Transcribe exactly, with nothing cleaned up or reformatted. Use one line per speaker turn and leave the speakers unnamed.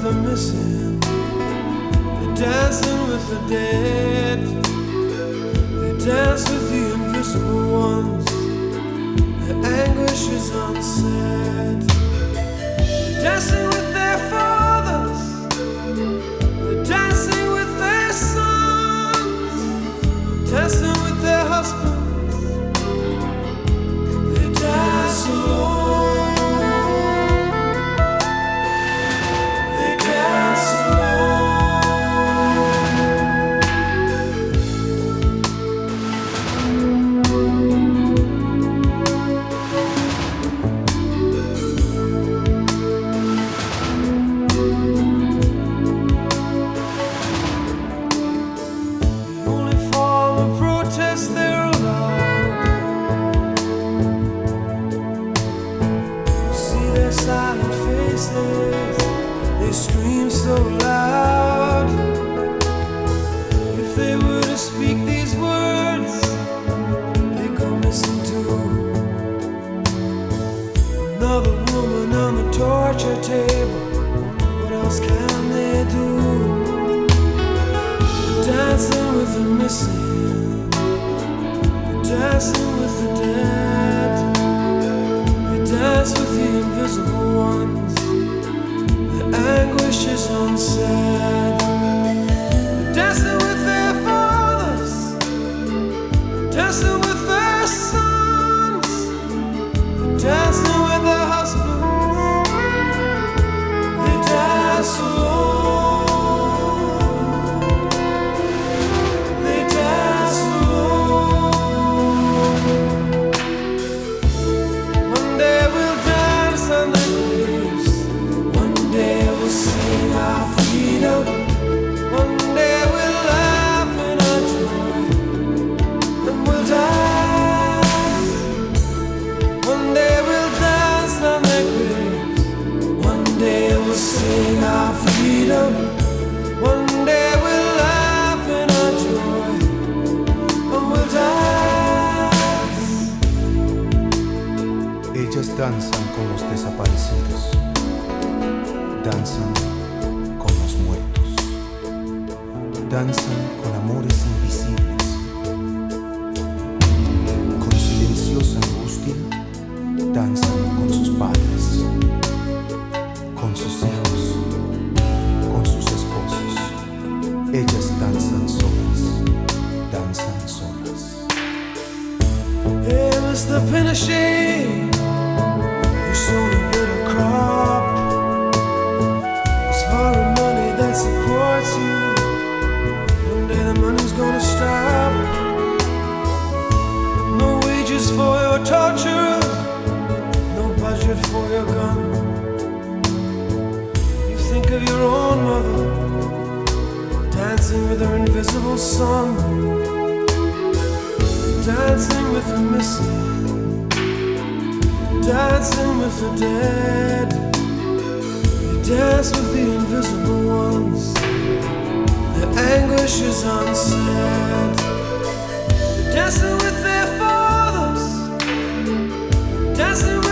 the missing, they're dancing with the dead. They dance with the invisible ones, their anguish is unsaid. They're dancing with their fathers, they're dancing with their sons, dancing with their husbands. They dance alone. Silent faces, they scream so loud. If they were to speak these words, they go missing too. Another woman on the torture table, what else can they do? Dancing with the missing, dancing with the dead. Dance with the invisible ones, the anguish is unsaid. Dancing with their fathers, dancing with their sons, dancing with their husbands. They dance alone. They dance alone. One day we'll dance on the graves. One day we'll sing our freedom. One day we'll laugh in our joy. And we'll dance. One day we'll dance on their graves. One day we'll sing our freedom. One day we'll laugh in our joy. And we'll dance.
Ellas danzan con los desaparecidos, danzan con los muertos, danzan con amores invisibles, con silenciosa angustia, danzan con sus padres, con sus hijos, con sus esposos. Ellas danzan solas, danzan solas.
Hey, Mister Pinochet, you sold a bitter crop. It's foreign money that supports you. One day the money's gonna stop. No wages for your torturers, no budget for your gun. You think of your own mother, dancing with her invisible son, dancing with the missing, dancing with the dead. You dance with the invisible ones, their anguish is unsaid. Dancing with their fathers, dancing with